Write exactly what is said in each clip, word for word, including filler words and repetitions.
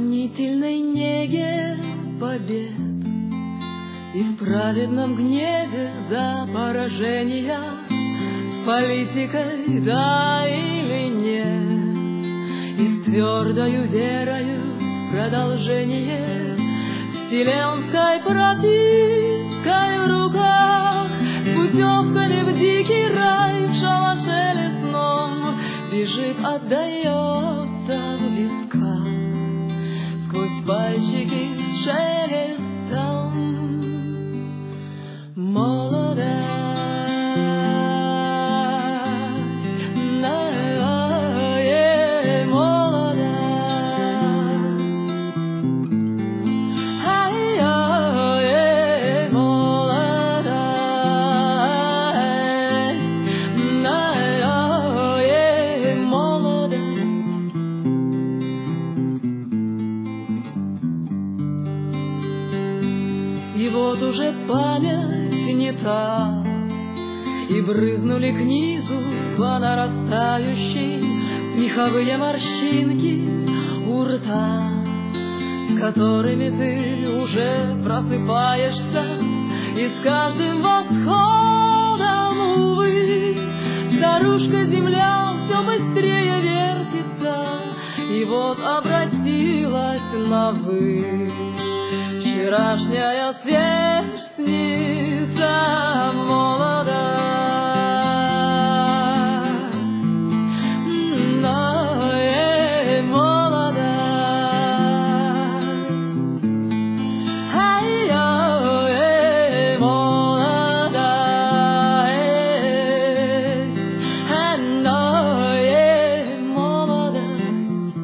сомнительной неге побед и в праведном гневе за поражения, с политикой да или нет, и с твердою верою в продолжение, с вселенской пропиской в руках, с путевками в дикий рай в шалаше лесном, бежит, отдается в висках сквозь пальчики с шелестом. Молодость, ай, молодость, ай, ай, молодость, ай, молодость. И вот уже память не та, и брызнули к низу по нарастающей меховые морщинки у рта, с которыми ты уже просыпаешься, и с каждым восходом, увы, старушка земля все быстрее вертится, и вот обратилась на «вы». Вчерашняя сверстница молодость, ай, молодость, ай, ай, молодость, ай, молодость.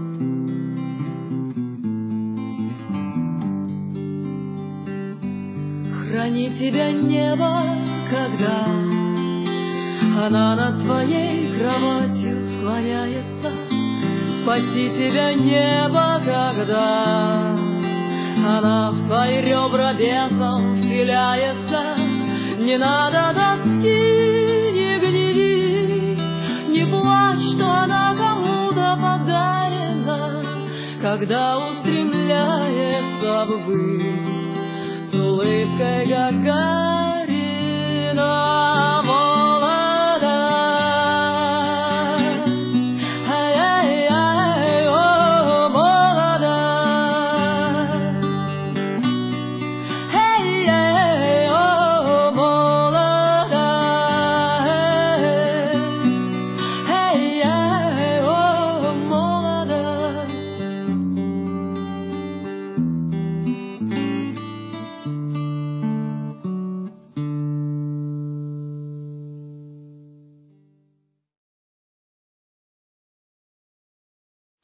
Храни тебя небо, когда она над твоей кроватью склоняется. Спаси тебя небо, когда она в твои ребра бесом вселяется. Не надо тоски, не гневи, не плачь, что она кому-то подарена, когда устремляется ввысь с улыбкой Гагарина.